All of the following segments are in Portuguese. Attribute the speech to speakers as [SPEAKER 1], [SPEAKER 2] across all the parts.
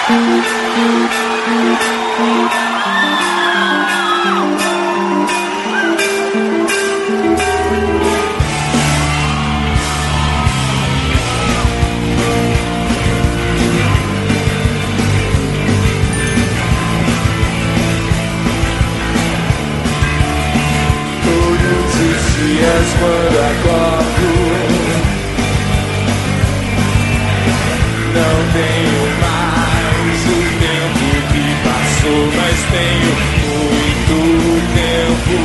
[SPEAKER 1] Quando acordo, não tenho mais o tempo que passou, mas tenho muito tempo.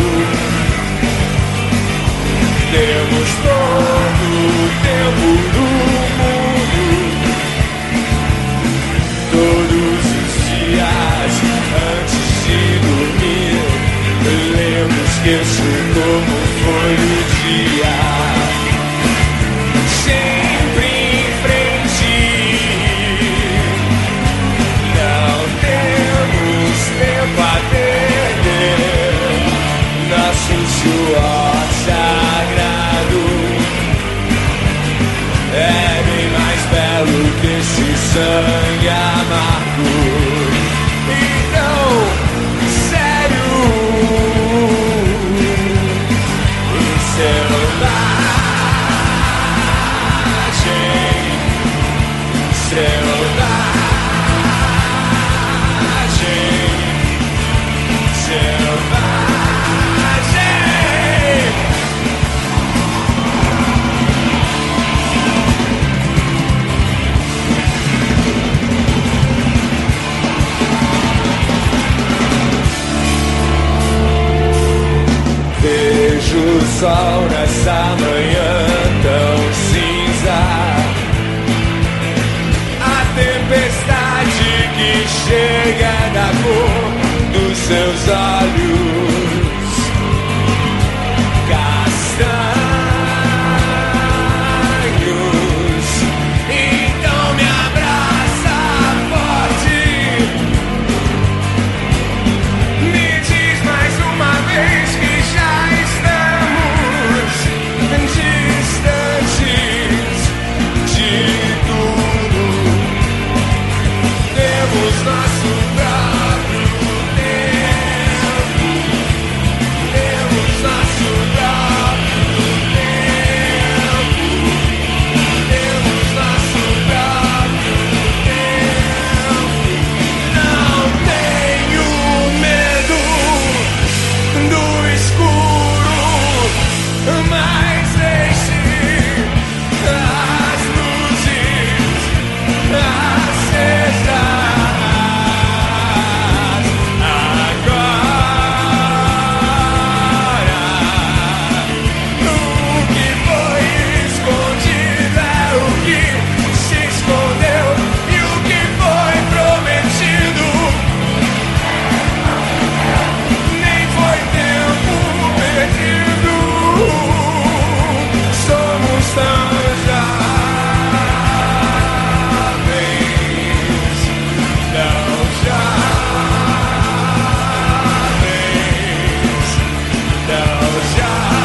[SPEAKER 1] Temos todo o tempo do mundo, todos os dias antes de dormir. Lembro, esqueço como foi o dia. Sempre em frente, não temos tempo a perder. Nosso suor sagrado é bem mais belo que esse sangue amargo. Vejo o sol nessa manhã tão cinza, a tempestade que chega da cor dos seus olhos castanhos. Então me abraça forte, me diz mais uma vez que já distantes de tudo. Temos nosso próprio tempo. Temos nosso próprio tempo. Temos nosso próprio tempo. Não tenho medo do escuro, mas deixe as luzes acesas. Agora o que foi escondido é o que se escondeu, e o que foi prometido nem foi tempo perdido. Somos tão jovens, tão jovens, tão jovens.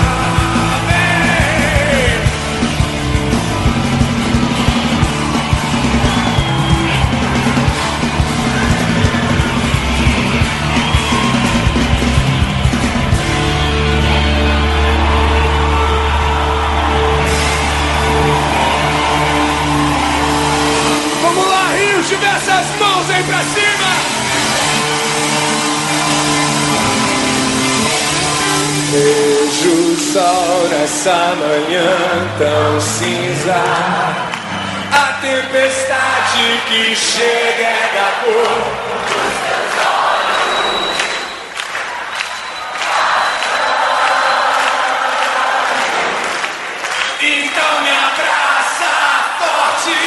[SPEAKER 1] Vamos lá, Rio, tivesse as mãos aí pra cima. Vejo o sol nessa manhã tão cinza, a tempestade que chega é da cor dos teus olhos. Então me abraça forte,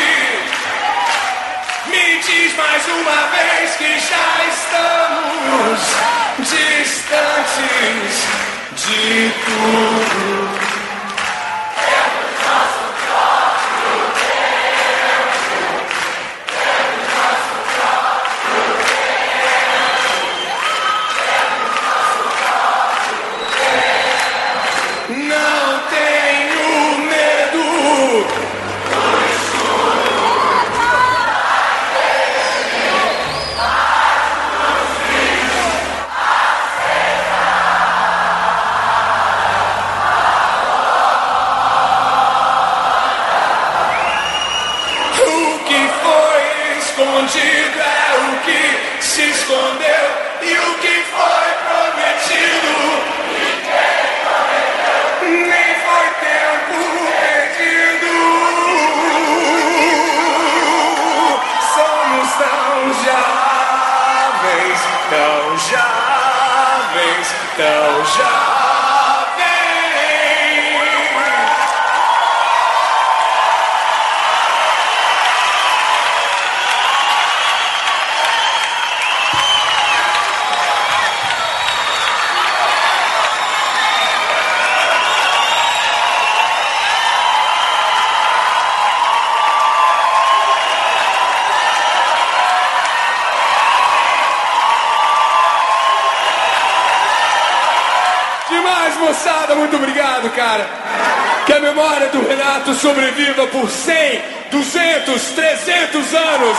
[SPEAKER 1] me diz mais uma vez que já estamos distantes de tudo. Temos nosso próprio tempo. Temos nosso próprio tempo. escondido é o que se escondeu e o que foi prometido nem foi tempo perdido. Somos tão jovens, tão jovens, tão jovens. Demais, moçada, muito obrigado, cara. Que a memória do Renato sobreviva por 100, 200, 300 anos.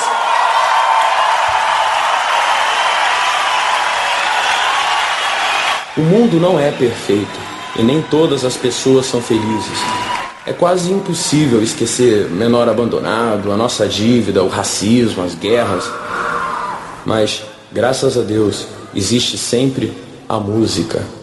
[SPEAKER 2] O mundo não é perfeito e nem todas as pessoas são felizes. É quase impossível esquecer Menor Abandonado, a nossa dívida, o racismo, as guerras. Mas, graças a Deus, existe sempre a música.